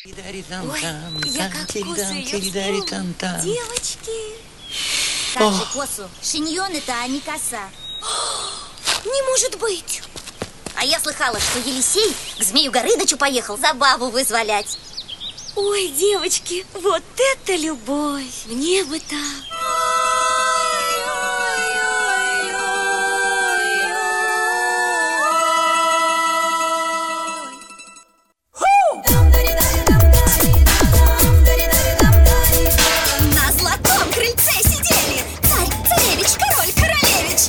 Ой, я как косу ее вспомню. Девочки. Как же косу? Шиньон это, а не коса. Не может быть. А я слыхала, что Елисей к Змею Горынычу поехал забаву вызволять. Ой, девочки, вот это любовь. Мне бы так. На золотом крыльце сидели царь, царевич, король, королевич.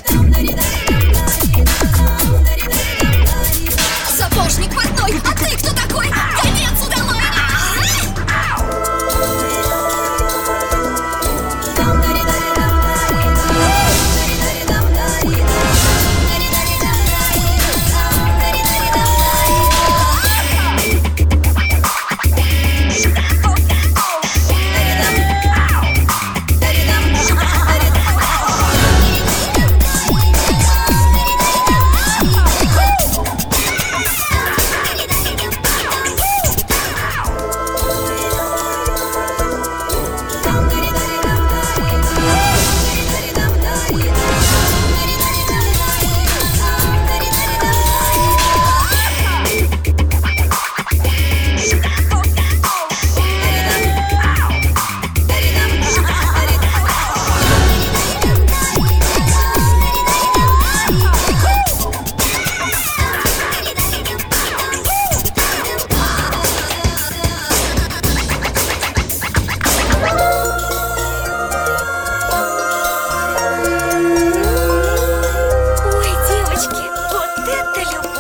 Сапожник портной, а ты кто такой? Конец удалой! Ой, девочки, вот это любовь.